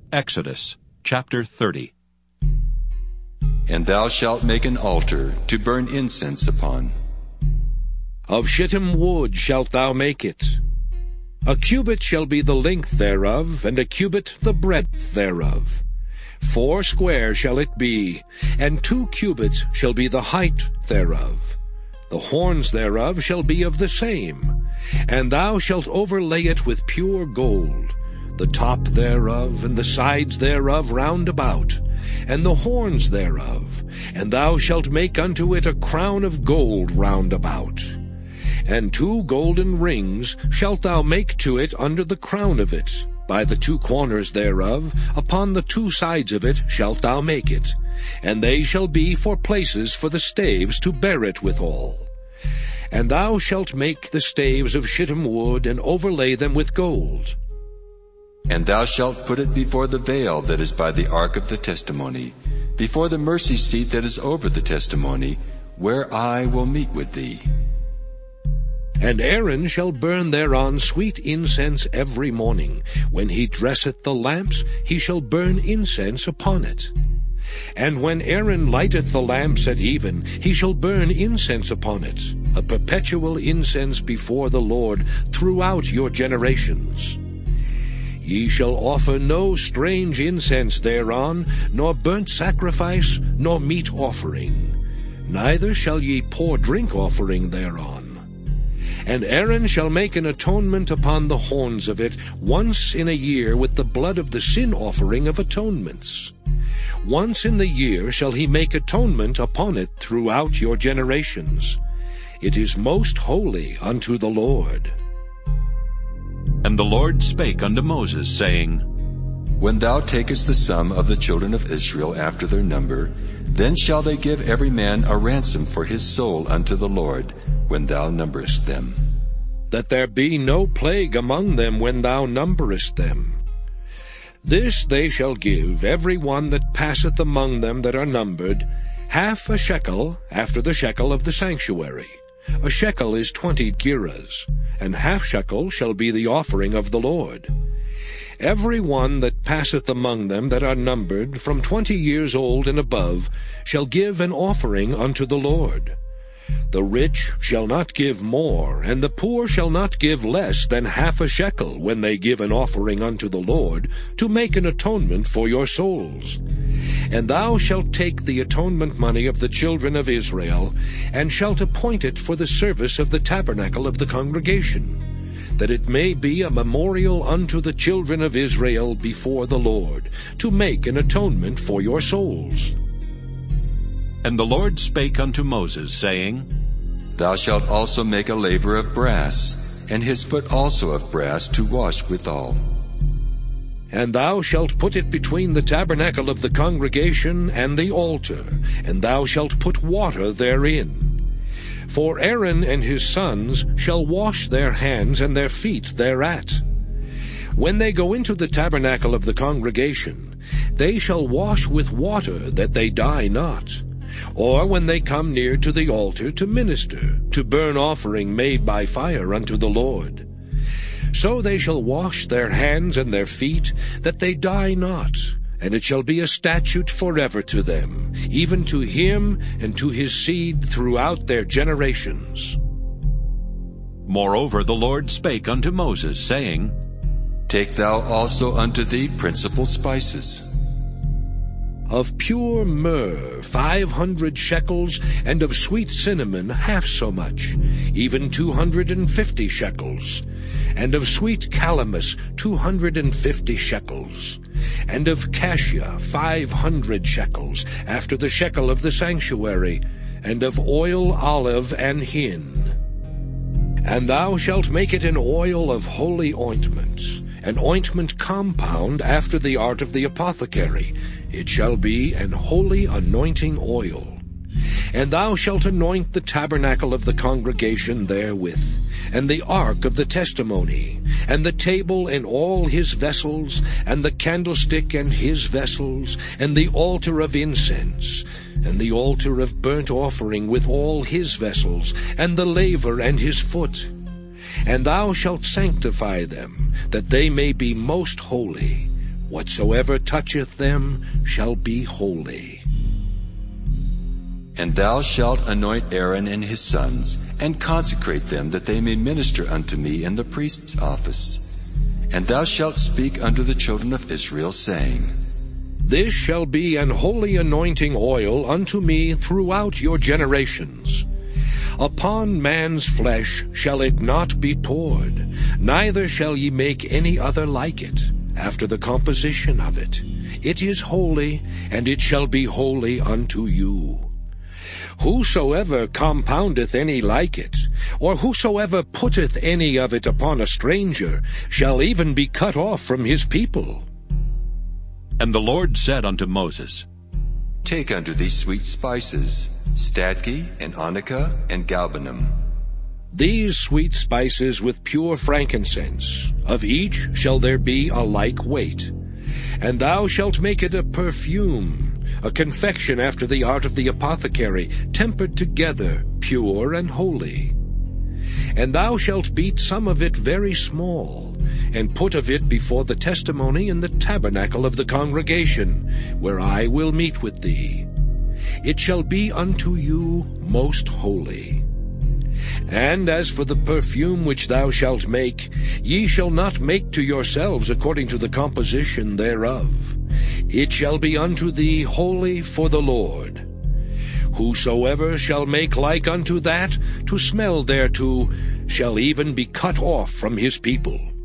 Exodus chapter 30. And thou shalt make an altar to burn incense upon. Of shittim wood shalt thou make it. A cubit shall be the length thereof, and a cubit the breadth thereof. 4 square shall it be, and 2 cubits shall be the height thereof. The horns thereof shall be of the same, and thou shalt overlay it with pure gold, the top thereof, and the sides thereof round about, and the horns thereof, and thou shalt make unto it a crown of gold round about. And 2 golden rings shalt thou make to it under the crown of it, by the 2 corners thereof, upon the 2 sides of it shalt thou make it, and they shall be for places for the staves to bear it withal. And thou shalt make the staves of shittim wood, and overlay them with gold. And thou shalt put it before the veil that is by the ark of the testimony, before the mercy seat that is over the testimony, where I will meet with thee. And Aaron shall burn thereon sweet incense every morning. When he dresseth the lamps, he shall burn incense upon it. And when Aaron lighteth the lamps at even, he shall burn incense upon it, a perpetual incense before the Lord throughout your generations. Ye shall offer no strange incense thereon, nor burnt sacrifice, nor meat offering. Neither shall ye pour drink offering thereon. And Aaron shall make an atonement upon the horns of it once in a year with the blood of the sin offering of atonements. Once in the year shall he make atonement upon it throughout your generations. It is most holy unto the Lord. And the Lord spake unto Moses, saying, When thou takest the sum of the children of Israel after their number, then shall they give every man a ransom for his soul unto the Lord, when thou numberest them. That there be no plague among them when thou numberest them. This they shall give every one that passeth among them that are numbered, 1/2 shekel after the shekel of the sanctuary. A shekel is 20 gerahs, and 1/2 shekel shall be the offering of the Lord. Every one that passeth among them that are numbered, from 20 years old and above, shall give an offering unto the Lord. The rich shall not give more, and the poor shall not give less than 1/2 shekel when they give an offering unto the Lord, to make an atonement for your souls. And thou shalt take the atonement money of the children of Israel, and shalt appoint it for the service of the tabernacle of the congregation, that it may be a memorial unto the children of Israel before the Lord, to make an atonement for your souls. And the Lord spake unto Moses, saying, Thou shalt also make a laver of brass, and his foot also of brass to wash withal. And thou shalt put it between the tabernacle of the congregation and the altar, and thou shalt put water therein. For Aaron and his sons shall wash their hands and their feet thereat. When they go into the tabernacle of the congregation, they shall wash with water, that they die not. Or when they come near to the altar to minister, to burn offering made by fire unto the Lord. So they shall wash their hands and their feet, that they die not, and it shall be a statute forever to them, even to him and to his seed throughout their generations. Moreover the Lord spake unto Moses, saying, Take thou also unto thee principal spices. Of pure myrrh 500 shekels, and of sweet cinnamon 1/2 so much, even 250 shekels, and of sweet calamus 250 shekels, and of cassia 500 shekels, after the shekel of the sanctuary, and of oil, olive, and hin. And thou shalt make it an oil of holy ointment, an ointment compound after the art of the apothecary. It shall be an holy anointing oil. And thou shalt anoint the tabernacle of the congregation therewith, and the ark of the testimony, and the table and all his vessels, and the candlestick and his vessels, and the altar of incense, and the altar of burnt offering with all his vessels, and the laver and his foot. And thou shalt sanctify them, that they may be most holy. Whatsoever toucheth them shall be holy. And thou shalt anoint Aaron and his sons, and consecrate them, that they may minister unto me in the priest's office. And thou shalt speak unto the children of Israel, saying, This shall be an holy anointing oil unto me throughout your generations. Upon man's flesh shall it not be poured, neither shall ye make any other like it, after the composition of it. It is holy, and it shall be holy unto you. Whosoever compoundeth any like it, or whosoever putteth any of it upon a stranger, shall even be cut off from his people. And the Lord said unto Moses, Take unto thee sweet spices, stadge, and onycha, and galbanum. These sweet spices with pure frankincense, of each shall there be a like weight. And thou shalt make it a perfume, a confection after the art of the apothecary, tempered together, pure and holy. And thou shalt beat some of it very small, and put of it before the testimony in the tabernacle of the congregation, where I will meet with thee. It shall be unto you most holy. And as for the perfume which thou shalt make, ye shall not make to yourselves according to the composition thereof. It shall be unto thee holy for the Lord. Whosoever shall make like unto that, to smell thereto, shall even be cut off from his people.